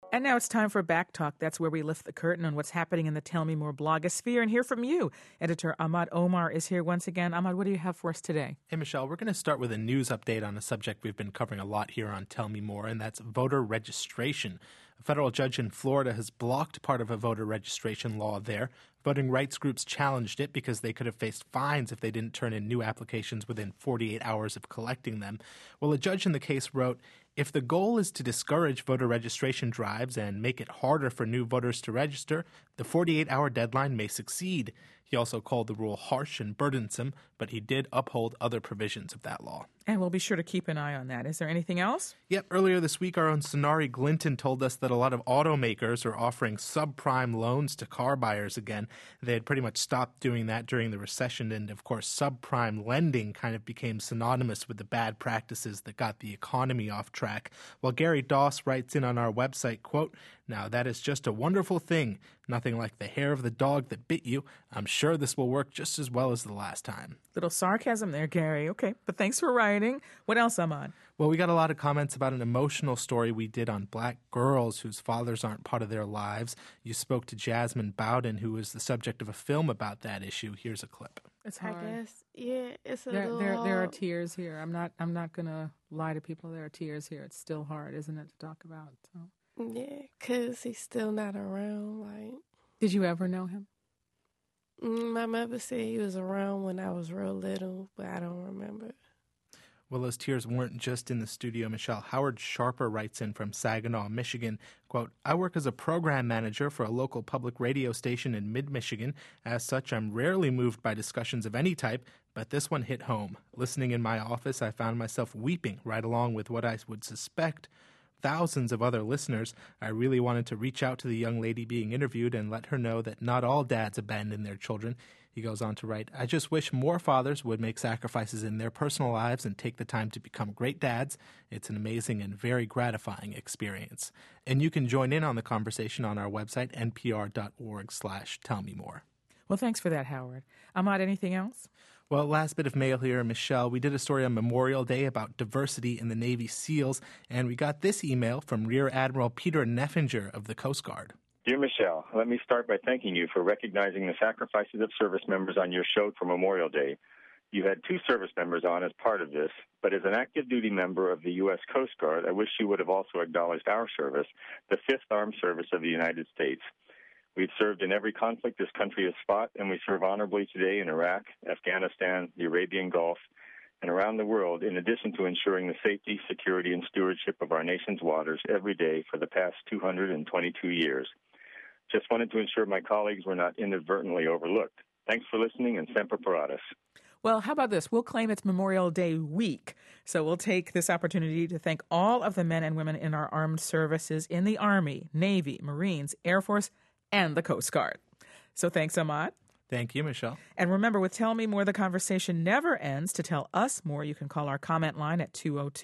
And now it's time for Back Talk. That's where we lift the curtain on what's happening in the Tell Me More blogosphere and hear from you. Editor Ahmad Omar is here once again. Ahmad, what do you have for us today? Hey, Michelle, we're going to start with a news update on a subject we've been covering a lot here on Tell Me More, and that's voter registration. A federal judge in Florida has blocked part of a voter registration law there. Voting rights groups challenged it because they could have faced fines if they didn't turn in new applications within 48 hours of collecting them. Well, a judge in the case wrote, "If the goal is to discourage voter registration drives and make it harder for new voters to register, the 48-hour deadline may succeed." He also called the rule harsh and burdensome, but he did uphold other provisions of that law. And we'll be sure to keep an eye on that. Is there anything else? Yep. Earlier this week, our own Sonari Glinton told us that a lot of automakers are offering subprime loans to car buyers again. They had pretty much stopped doing that during the recession, and of course, subprime lending kind of became synonymous with the bad practices that got the economy off track. Well, Gary Doss writes in on our website, quote, "Now that is just a wonderful thing. Nothing like the hair of the dog that bit you. I'm sure this will work just as well as the last time." Little sarcasm there, Gary. Okay, but thanks for writing. What else, Ahmad? Well, we got a lot of comments about an emotional story we did on black girls whose fathers aren't part of their lives. You spoke to Jasmine Bowden, who was the subject of a film about that issue. Here's a clip. It's hard. I guess, yeah, it's a There little are tears here. I'm not gonna lie to people. There are tears here. It's still hard, isn't it, to talk about? So. Yeah, because he's still not around. Like, Did you ever know him? my mother said he was around when I was real little, but I don't remember. Well, those tears weren't just in the studio, Michelle. Howard Sharper writes in from Saginaw, Michigan, quote, "I work as a program manager for a local public radio station in mid-Michigan. As such, I'm rarely moved by discussions of any type, but this one hit home. Listening in my office, I found myself weeping right along with what I would suspect thousands of other listeners. I really wanted to reach out to the young lady being interviewed and let her know that not all dads abandon their children." He goes on to write, "I just wish more fathers would make sacrifices in their personal lives and take the time to become great dads. It's an amazing and very gratifying experience." And you can join in on the conversation on our website, npr.org/tellmemore. Well, thanks for that, Howard. Ahmad, anything else? Well, last bit of mail here, Michelle. We did a story on Memorial Day about diversity in the Navy SEALs, and we got this email from Rear Admiral Peter Neffinger of the Coast Guard. Dear Michelle, let me start by thanking you for recognizing the sacrifices of service members on your show for Memorial Day. You had 2 service members on as part of this, but as an active duty member of the U.S. Coast Guard, I wish you would have also acknowledged our service, the 5th Armed Service of the United States. We've served in every conflict this country has fought, and we serve honorably today in Iraq, Afghanistan, the Arabian Gulf, and around the world, in addition to ensuring the safety, security, and stewardship of our nation's waters every day for the past 222 years. Just wanted to ensure my colleagues were not inadvertently overlooked. Thanks for listening, and Semper Paratus. Well, how about this? We'll claim it's Memorial Day week. So we'll take this opportunity to thank all of the men and women in our armed services in the Army, Navy, Marines, Air Force, and the Coast Guard. So thanks, Ahmad. Thank you, Michelle. And remember, with Tell Me More, the conversation never ends. To tell us more, you can call our comment line at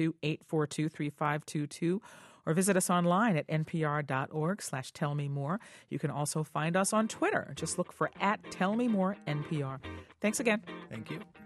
202-842-3522 or visit us online at npr.org/tellmemore. You can also find us on Twitter. Just look for @TellMeMoreNPR. Thanks again. Thank you.